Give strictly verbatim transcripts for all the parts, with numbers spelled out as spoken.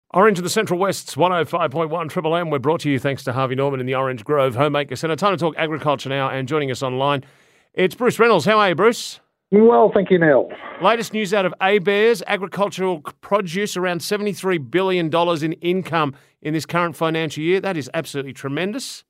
Orange in the Central West's one oh five point one Triple M. We're brought to you thanks to Harvey Norman in the Orange Grove Homemaker Centre. Time to talk agriculture now, and joining us online, it's Bruce Reynolds. How are you, Bruce? Well, thank you, Neil. Latest news out of ABARES, agricultural produce, around seventy-three billion dollars in income in this current financial year. That is absolutely tremendous.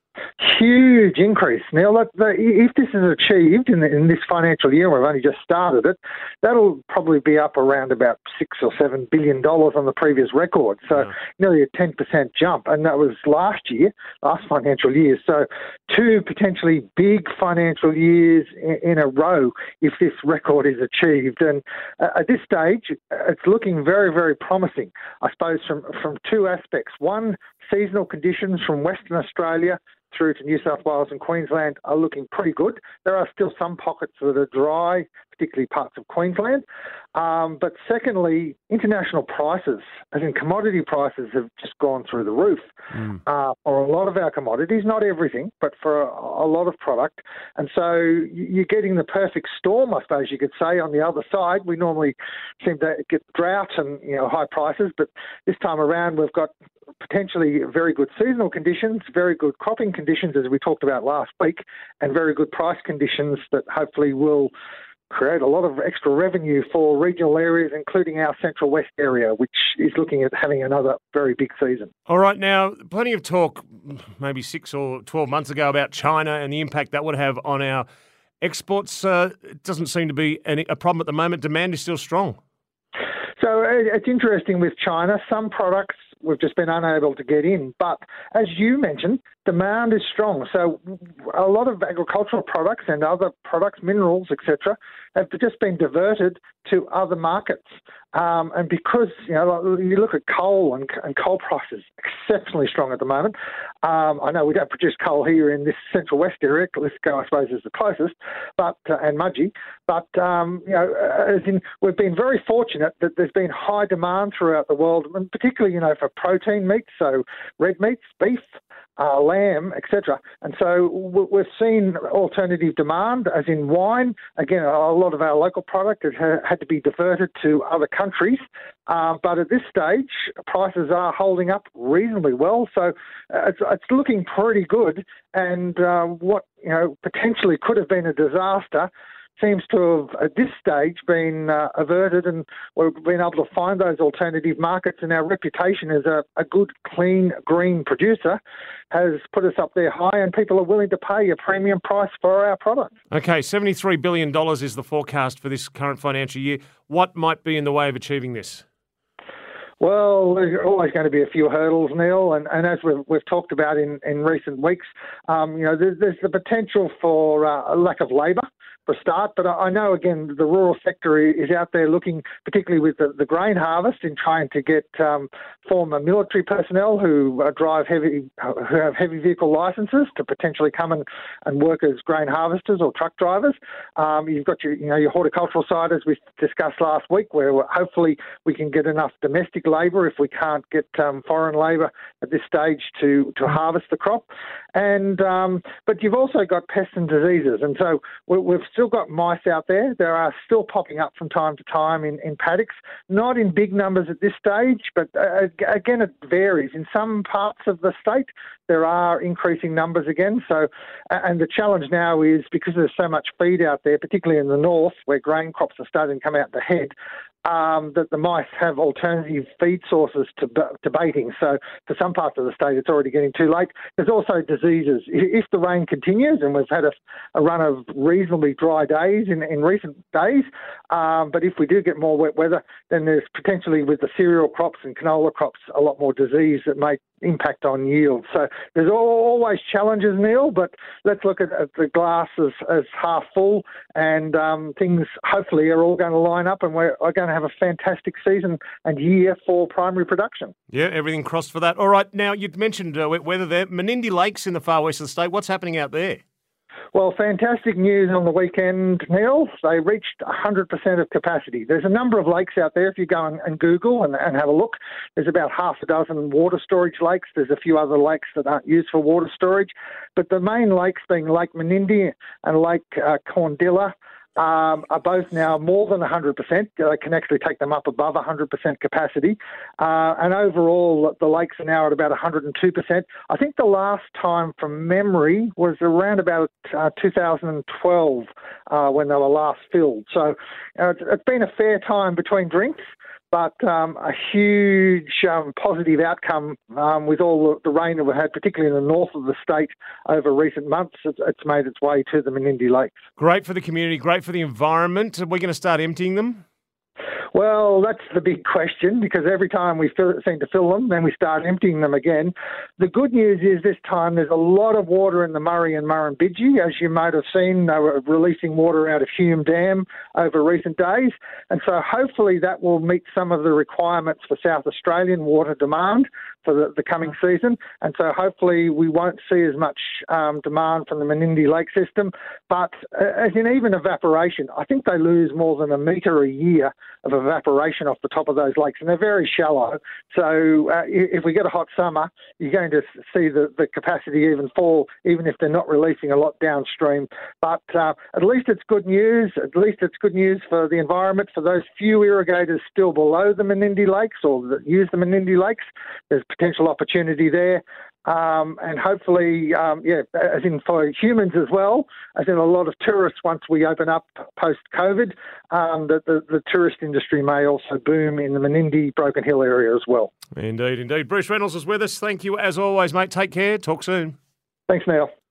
Huge increase. Now, that, the, if this is achieved in, the, in this financial year, we've only just started it, that'll probably be up around about six or seven billion dollars on the previous record. So yeah. Nearly a ten percent jump, and that was last year, last financial year. So two potentially big financial years in, in a row if this record is achieved. And uh, at this stage, it's looking very, very promising. I suppose from from two aspects. One, seasonal conditions from Western Australia through to New South Wales and Queensland are looking pretty good. There are still some pockets that are dry, particularly parts of Queensland. Um, but secondly, international prices, as in commodity prices, have just gone through the roof mm. uh, for a lot of our commodities, not everything, but for a, a lot of product. And so you're getting the perfect storm, I suppose you could say, on the other side. We normally seem to get drought and you know high prices, but this time around we've got potentially very good seasonal conditions, very good cropping conditions, as we talked about last week, and very good price conditions that hopefully will create a lot of extra revenue for regional areas, including our Central West area, which is looking at having another very big season. All right, now, plenty of talk maybe six or twelve months ago about China and the impact that would have on our exports. Uh, it doesn't seem to be any, a problem at the moment. Demand is still strong. So it's interesting with China. Some products we've just been unable to get in. But as you mentioned, demand is strong. So a lot of agricultural products and other products, minerals, et cetera, have just been diverted to other markets. Um, and because, you know, you look at coal and, and coal prices, exceptionally strong at the moment. Um, I know we don't produce coal here in this Central West area. Lithgow, I suppose, is the closest, but uh, and Mudgee. But, um, you know, as in, we've been very fortunate that there's been high demand throughout the world, and particularly, you know, for protein meats, so red meats, beef, uh, lamb, et cetera. And so we've seen alternative demand, as in wine. Again, a lot of our local product has had to be diverted to other countries. Uh, but at this stage, prices are holding up reasonably well. So uh, it's, it's looking pretty good. And uh, what, you know, potentially could have been a disaster seems to have, at this stage, been uh, averted, and we've been able to find those alternative markets, and our reputation as a, a good, clean, green producer has put us up there high, and people are willing to pay a premium price for our product. Okay, seventy-three billion dollars is the forecast for this current financial year. What might be in the way of achieving this? Well, there's always going to be a few hurdles, Neil, and, and as we've, we've talked about in, in recent weeks, um, you know, there's, there's the potential for uh, a lack of labour for a start, but I know, again, the rural sector is out there looking, particularly with the, the grain harvest, in trying to get um, former military personnel who uh, drive heavy, who have heavy vehicle licences to potentially come and, and work as grain harvesters or truck drivers. Um, you've got your, you know, your horticultural side, as we discussed last week, where hopefully we can get enough domestic labour if we can't get um, foreign labour at this stage to, to harvest the crop. And um, but you've also got pests and diseases, and so we, we've still got mice out there. There are still popping up from time to time in, in paddocks, not in big numbers at this stage, but uh, again, it varies. In some parts of the state, there are increasing numbers again. So, and the challenge now is, because there's so much feed out there, particularly in the north, where grain crops are starting to come out the head, Um, that the mice have alternative feed sources to, to baiting. So for some parts of the state, it's already getting too late. There's also diseases. If the rain continues, and we've had a, a run of reasonably dry days in, in recent days, um, but if we do get more wet weather, then there's potentially, with the cereal crops and canola crops, a lot more disease that may impact on yield. So there's always challenges, Neil, but let's look at, at the glass as, as half full, and um, things hopefully are all going to line up, and we're, we're going to have a fantastic season and year for primary production. Yeah, everything crossed for that. All right, now you'd mentioned uh, wet weather there. Menindee Lakes in the far west of the state, what's happening out there? Well, fantastic news on the weekend, Neil. They reached one hundred percent of capacity. There's a number of lakes out there. If you go and, and Google and, and have a look, there's about half a dozen water storage lakes. There's a few other lakes that aren't used for water storage. But the main lakes being Lake Menindee and Lake uh, Corndilla, um, are both now more than one hundred percent. They can actually take them up above one hundred percent capacity. Uh, and overall, the lakes are now at about one hundred two percent. I think the last time from memory was around about uh, two thousand twelve uh, when they were last filled. So uh, it's, it's been a fair time between drinks. But um, a huge um, positive outcome um, with all the, the rain that we've had, particularly in the north of the state over recent months. It's, it's made its way to the Menindee Lakes. Great for the community, great for the environment. Are we going to start emptying them? Well, that's the big question, because every time we fill, seem to fill them, then we start emptying them again. The good news is this time there's a lot of water in the Murray and Murrumbidgee. As you might have seen, they were releasing water out of Hume Dam over recent days. And so hopefully that will meet some of the requirements for South Australian water demand for the, the coming season. And so hopefully we won't see as much um, demand from the Menindee Lake system. But uh, as in even evaporation, I think they lose more than a metre a year of evaporation off the top of those lakes, and they're very shallow. So uh, if we get a hot summer, you're going to see the, the capacity even fall, even if they're not releasing a lot downstream. But uh, at least it's good news. At least it's good news for the environment, for those few irrigators still below the Menindee Lakes or that use the Menindee Lakes. There's potential opportunity there. Um, and hopefully, um, yeah, as in for humans as well, as in a lot of tourists once we open up post-COVID, um, that the, the tourist industry may also boom in the Menindee, Broken Hill area as well. Indeed, indeed. Bruce Reynolds is with us. Thank you as always, mate. Take care. Talk soon. Thanks, Neil.